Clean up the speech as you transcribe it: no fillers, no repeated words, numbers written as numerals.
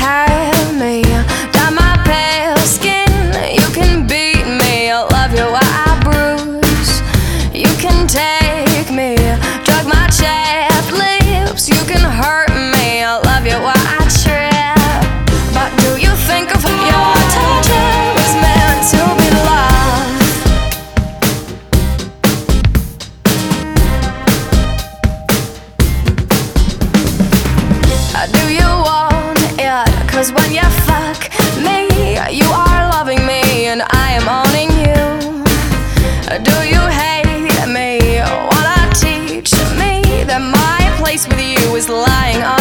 have me. Dye my pale skin, you can beat me. I love you while I bruise. You can take me, drug my chapped lips. You can hurt me. I love you while I trip. But do you think of your touch was meant to be loved? Do you want it? 'Cause when you fuck me, you are loving me and I am owning you. Do you hate me? Wanna teach me that my place with you is lying on